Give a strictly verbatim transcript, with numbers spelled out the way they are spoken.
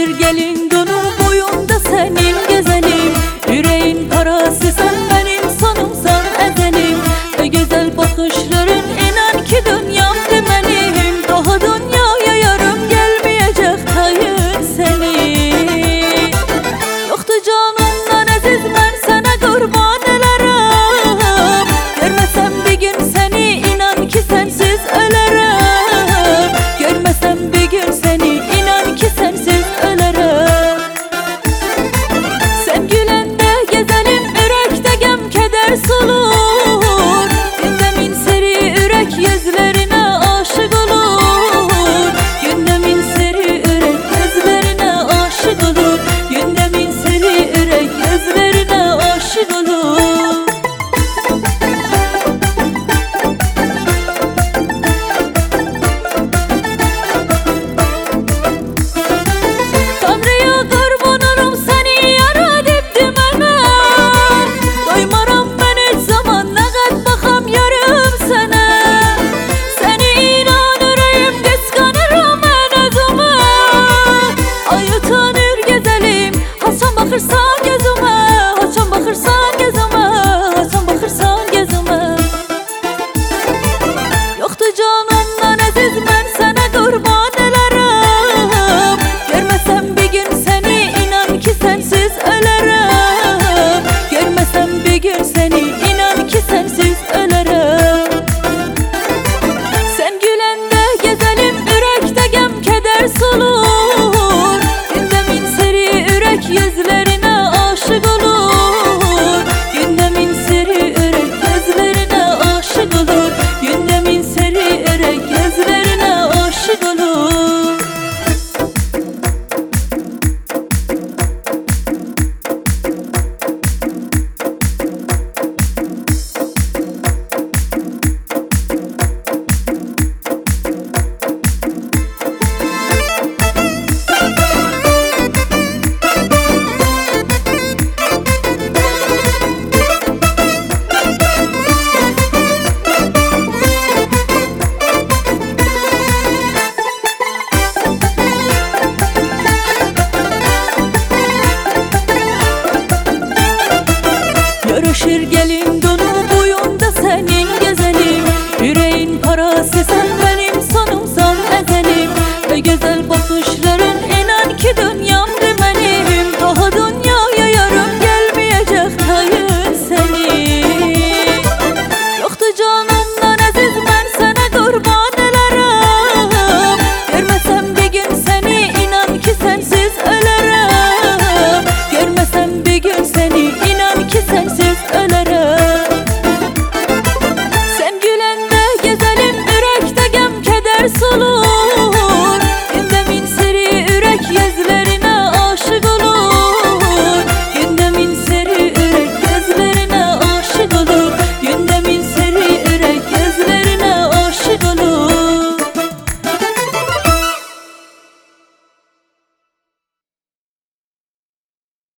bir gelin donu boyunda senin gezelim. Yüreğin parası sen benim sonumsan ezelim. Ve güzel bakışların inan ki dünyam demenim. Daha dünyaya yarım gelmeyecek tayın seni. Yoktu canımdan aziz ben sana kurban ederim. Görmesem bir gün seni inan ki sensiz ölerim. Görmesem bir gün seni inan ki sensiz ölerim. Sen gülende gezelim yürekte gem keder solur. Gündemin seri yürek yüzlerine aşık olur. Gündemin seri yürek yüzlerine aşık olur. Gündemin seri yürek yüzlerine aşık olur.